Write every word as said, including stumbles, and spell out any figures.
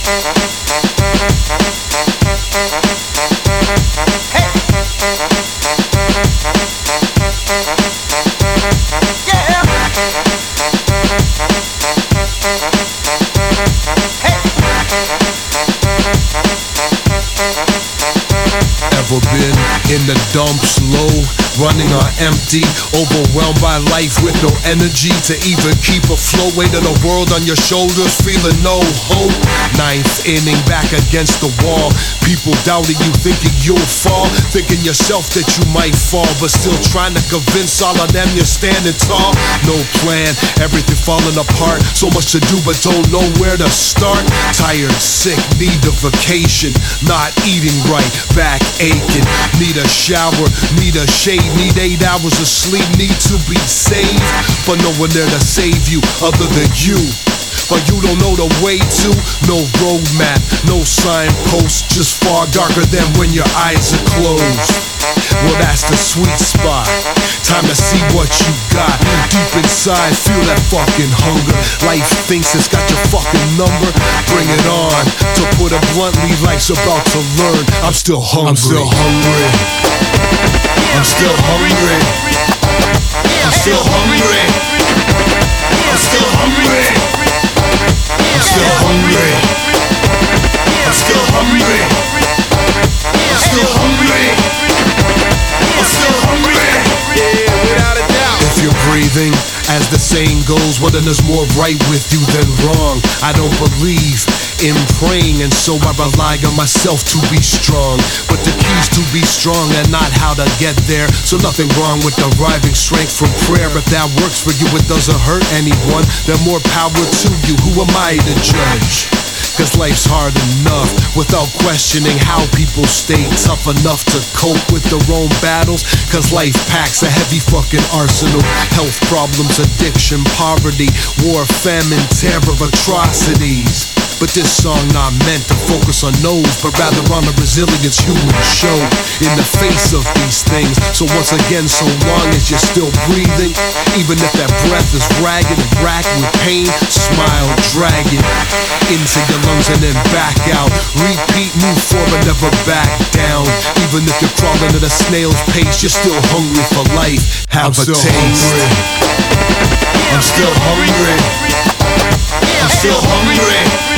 Ever been in the dumps low, running on empty, overwhelmed by life with no energy to even keep afloat? Weight of the world on your shoulders, feeling no hope. Ninth inning, back against the wall, people doubting you, thinking you'll fall, thinking yourself that you might fall, but still trying to convince all of them you're standing tall. No plan, everything falling apart, so much to do but don't know where to start. Tired, sick, need a vacation, not eating right, back aching, need a shower, need a shade, need eight hours of sleep, need to be saved, but no one there to save you other than you. But you don't know the way to, no road map, no signpost, just far darker than when your eyes are closed. Well, that's the sweet spot, time to see what you got. Deep inside, feel that fucking hunger. Life thinks it's got your fucking number, bring it on. To put it bluntly, life's about to learn. I'm still hungry. I'm still hungry. I'm still hungry. I'm still hungry. I'm still hungry. I'm still hungry. I'm still hungry. I'm still hungry. I'm still hungry. Yeah, without a doubt. If you're breathing, as the saying goes, well then there's more right with you than wrong. I don't believe in praying, and so I rely on myself to be strong. But the key's to be strong and not how to get there. So nothing wrong with deriving strength from prayer. If that works for you, it doesn't hurt anyone, then more power to you. Who am I to judge? Cause life's hard enough without questioning how people stay tough enough to cope with their own battles. Cause life packs a heavy fucking arsenal. Health problems, addiction, poverty, war, famine, terror, atrocities. But this song not meant to focus on those, but rather on the resilience humans show in the face of these things. So once again, so long as you're still breathing, even if that breath is ragged and racked with pain, smile, drag it into your lungs and then back out. Repeat, move forward, never back down. Even if you're crawling at a snail's pace, you're still hungry for life. Have I'm a taste. Hungry. I'm still hungry. I'm still hungry.